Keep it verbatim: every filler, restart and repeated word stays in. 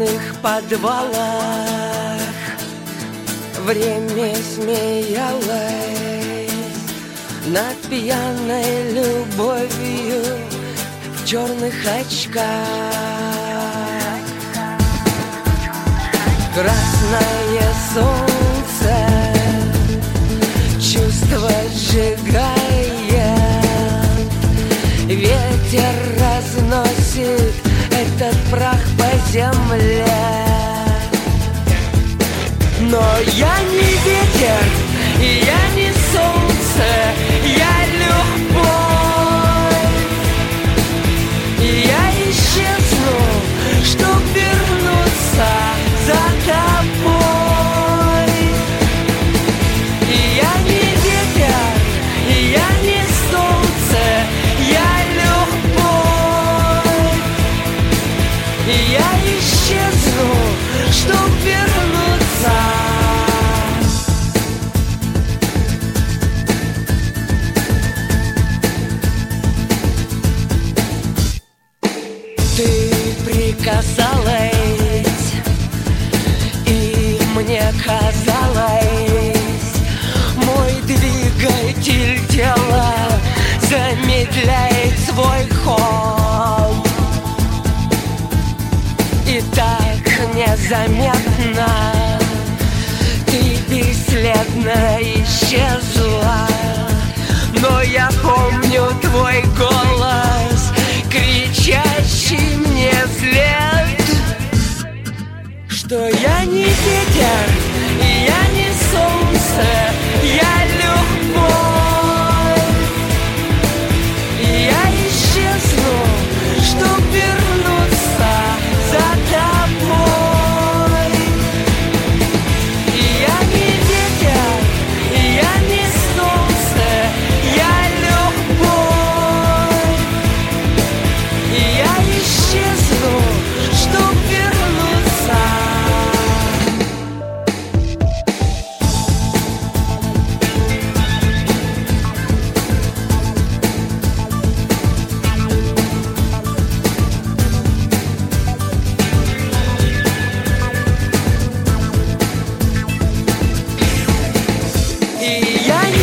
темных подвалах время смеялось над пьяной любовью в черных очках. Красное солнце чувство сжигает, ветер разносит этот прах по земле. Но я не ветер, и я не солнце, я любовь. И я исчезну, чтоб вернуться за тобой. И я не ветер, и я не солнце, я любовь. И я исчезну, чтоб вернуться. Ты прикасалась, и мне казалось, мой двигатель тела замедляет свой ход. И так незаметно ты бесследно исчезла. Но я помню твой голос, кричащий мне вслед, что я не ветер, и я не солнце, я любовь. И я исчезну, чтоб вернуться за тобой. И я не ветер, и я не солнце, я любовь. И я исчезну, чтоб вернуться. И я не